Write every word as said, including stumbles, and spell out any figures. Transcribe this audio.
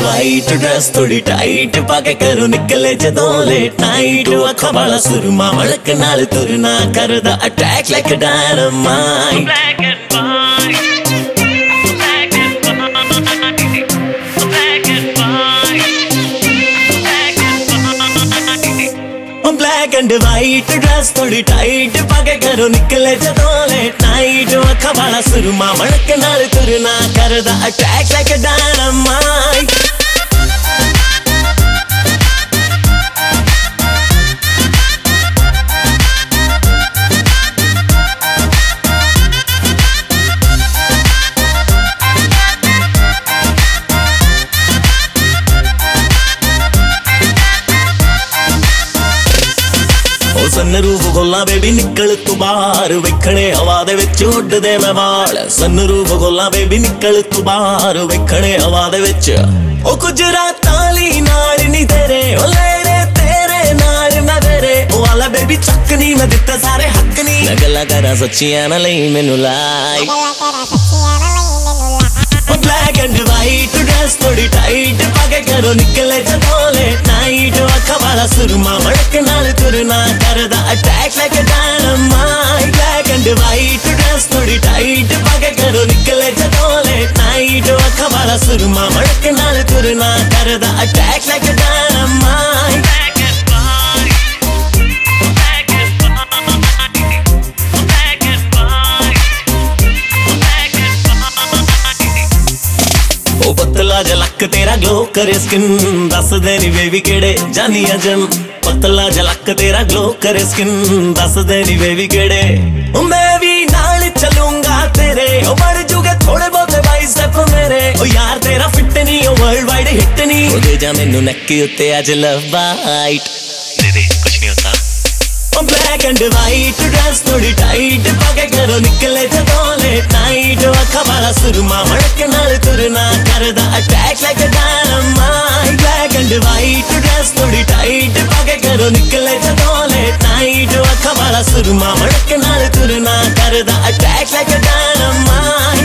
white dress थोड़ी tight पाके करो निकले जदों लेट नाइट अखा वाला सुरमा मड़क नाल तुरना करदा attack like dynamite black and white black and white black and white black and white dress थोड़ी टाइट पाके करो निकले जदों लेट नाइट अखा वाला सुरमा मड़क नाल तुरना करदा अटैक लाइक डायनामाइट सनरूफ खोला बेबी निकल तू बाहर वेखणे हवा दे विच उड्डदे मैं वाल सनरूफ खोला बेबी निकल तू बाहर वेखणे हवा दे विच ओ कुछ रातां लई नाल नी तेरे ओ लेरे तेरे नाल ना तेरे ओ वाला बेबी चक नी मैं दित्ते सारे हक नी मैं गल्लां करां सच्चियां ना लई मैनू like black and white dress थोड़ी टाइट पाके करो निकले जदों लेट नाइट अखा वाला सुरमा मड़क नाल तुरना करदा attack like dynamite black and white dress थोड़ी टाइट पाके करो निकले जदों लेट नाइट अखा वाला सुरमा मड़क नाल तुरना करदा अटैक लाइक डायनामाइट पतला झलक तेरा ग्लो करे स्किन दस दे नी बेबी केड़े जानी अजम पतला झलक तेरा ग्लो करे स्किन दस दे नी बेबी केड़े मैं भी नाल चलूंगा तेरे ओ बढ़ जूगे थोड़े बहुत बाइसेप मेरे ओ यार तेरा फिट नहीं ओ वर्ल्ड वाइड हिट नहीं ओ दे जा मैनू नक उत्ते अज लव बाइट दे दे कुछ नहीं होता ब्लैक एंड वाइट ड्रेस थोड़ी टाइट पाके करो निकले जदों लेट नाइट अखा वाला सुरमा मड़क नाल तुरना करदा attack like dynamite black and white dress थोड़ी टाइट पाके करो निकले जदों लेट नाइट अखा वाला सुरमा मड़क नाल तुरना करदा अटैक लाइक डायनामाइट